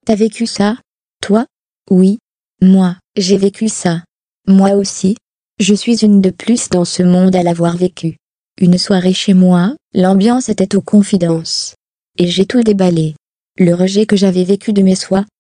T'as vécu ça? Toi? Oui. Moi, j'ai vécu ça. Moi aussi. Je suis une de plus dans ce monde à l'avoir vécu. Une soirée chez moi, l'ambiance était aux confidences. Et j'ai tout déballé. Le rejet que j'avais vécu de mes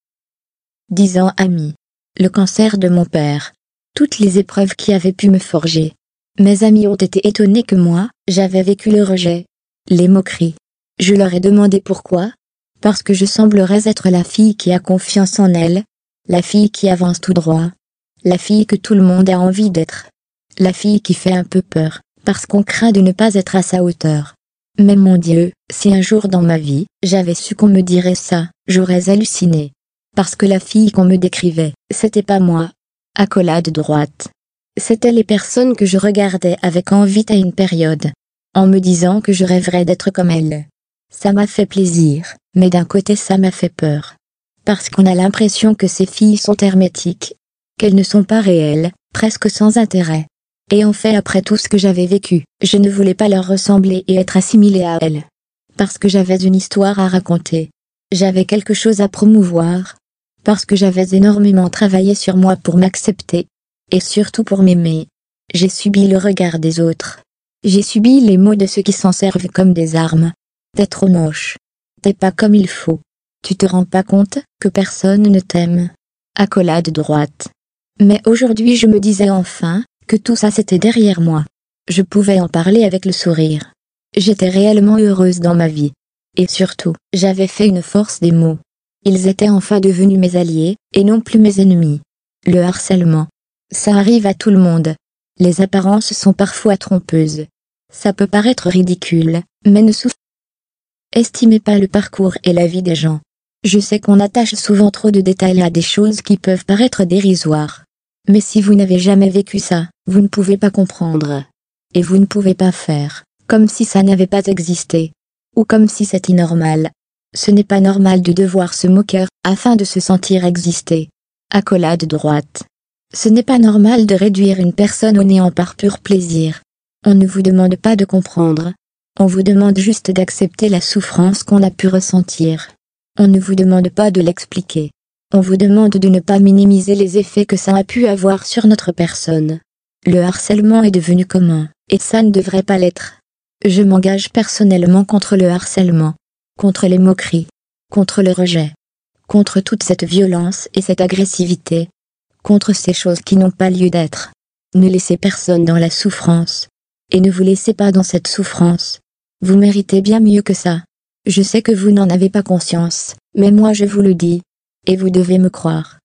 soi-disant amis. Le cancer de mon père. Toutes les épreuves qui avaient pu me forger. Mes amis ont été étonnés que moi, j'avais vécu le rejet. Les moqueries. Je leur ai demandé pourquoi. Parce que je semblerais être la fille qui a confiance en elle. La fille qui avance tout droit. La fille que tout le monde a envie d'être. La fille qui fait un peu peur, parce qu'on craint de ne pas être à sa hauteur. Mais mon Dieu, si un jour dans ma vie, j'avais su qu'on me dirait ça, j'aurais halluciné. Parce que la fille qu'on me décrivait, c'était pas moi. Accolade droite. C'était les personnes que je regardais avec envie à une période. En me disant que je rêverais d'être comme elles. Ça m'a fait plaisir, mais d'un côté ça m'a fait peur. Parce qu'on a l'impression que ces filles sont hermétiques. Qu'elles ne sont pas réelles, presque sans intérêt. Et en fait après tout ce que j'avais vécu, je ne voulais pas leur ressembler et être assimilée à elles. Parce que j'avais une histoire à raconter. J'avais quelque chose à promouvoir. Parce que j'avais énormément travaillé sur moi pour m'accepter. Et surtout pour m'aimer. J'ai subi le regard des autres. J'ai subi les mots de ceux qui s'en servent comme des armes. T'es trop moche. T'es pas comme il faut. Tu te rends pas compte que personne ne t'aime. Accolade droite. Mais aujourd'hui je me disais enfin que tout ça c'était derrière moi. Je pouvais en parler avec le sourire. J'étais réellement heureuse dans ma vie. Et surtout, j'avais fait une force des mots. Ils étaient enfin devenus mes alliés, et non plus mes ennemis. Le harcèlement. Ça arrive à tout le monde. Les apparences sont parfois trompeuses. Ça peut paraître ridicule, mais ne sous-estimez pas le parcours et la vie des gens. Je sais qu'on attache souvent trop de détails à des choses qui peuvent paraître dérisoires. Mais si vous n'avez jamais vécu ça, vous ne pouvez pas comprendre. Et vous ne pouvez pas faire, comme si ça n'avait pas existé. Ou comme si c'était normal. Ce n'est pas normal de devoir se moquer, afin de se sentir exister. Accolade droite. Ce n'est pas normal de réduire une personne au néant par pur plaisir. On ne vous demande pas de comprendre. On vous demande juste d'accepter la souffrance qu'on a pu ressentir. On ne vous demande pas de l'expliquer. On vous demande de ne pas minimiser les effets que ça a pu avoir sur notre personne. Le harcèlement est devenu commun, et ça ne devrait pas l'être. Je m'engage personnellement contre le harcèlement, contre les moqueries, contre le rejet, contre toute cette violence et cette agressivité, contre ces choses qui n'ont pas lieu d'être. Ne laissez personne dans la souffrance, et ne vous laissez pas dans cette souffrance. Vous méritez bien mieux que ça. Je sais que vous n'en avez pas conscience, mais moi je vous le dis, et vous devez me croire.